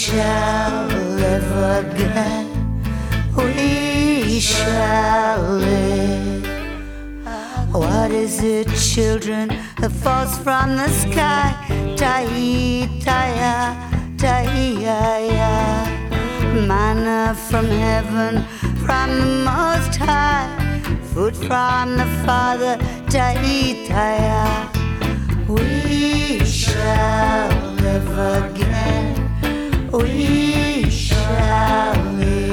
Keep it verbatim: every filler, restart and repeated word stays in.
shall live again. We shall live. What is it, children, that falls from the sky? Tai, taya, taya, manna from heaven, from the Most High, food from the Father. Tai, taya. We shall live again. We shall live.